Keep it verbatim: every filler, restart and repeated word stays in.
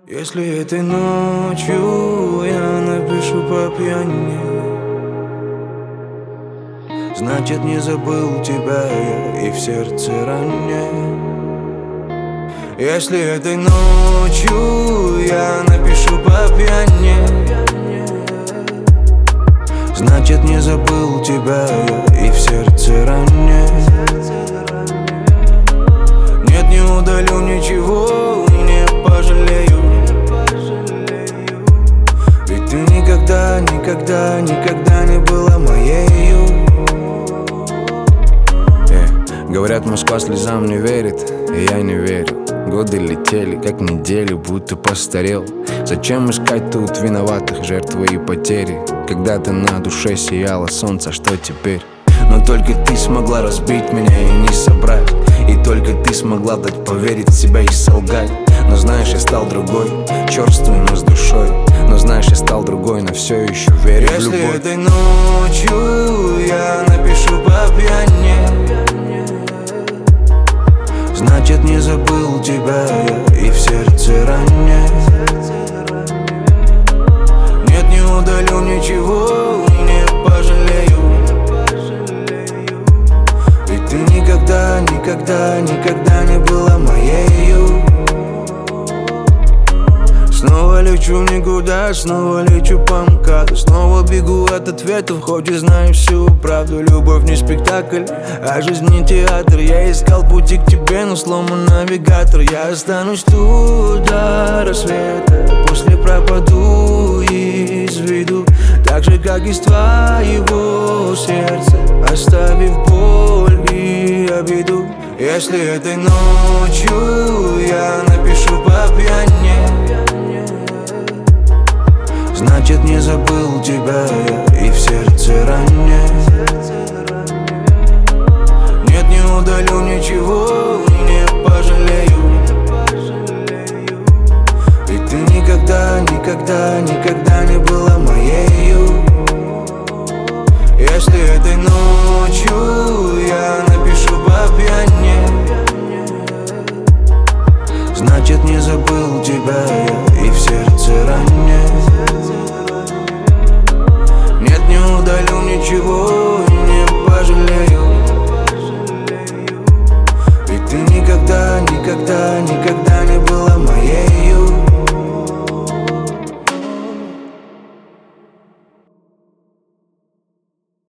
Если этой ночью я напишу по пьяни, значит не забыл тебя я и в сердце ранее. Если этой ночью я напишу по пьяни, значит не забыл тебя я и в сердце ранее. Нет, не удалю ничего, не пожалею. Ведь ты никогда, никогда, никогда не была моею. yeah. Говорят, Москва слезам не верит, и я не верю. Годы летели, как недели, будто постарел. Зачем искать тут виноватых, жертвы и потери? Когда-то на душе сияло солнце, что теперь? Но только ты смогла разбить меня и не собрать. И только ты смогла дать поверить в себя и солгать. Но знаешь, я стал другой, черствый, но с душой. Но знаешь, я стал другой, но все еще верю в любовь. Если этой ночью я напишу по пьяни, значит не забыл тебя я и в сердце ранее. Нет, не удалю ничего, не пожалею. Ведь ты никогда, никогда, никогда не была моею. Снова лечу в никуда, снова лечу по МКАДу. Снова бегу от ответов, хоть и знаю всю правду. Любовь не спектакль, а жизнь не театр. Я искал пути к тебе, но сломан навигатор. Я останусь тут до рассвета, после пропаду из виду. Так же, как из твоего сердца, оставив боль и обиду. Если этой ночью я напишу по пьяни, значит не забыл тебя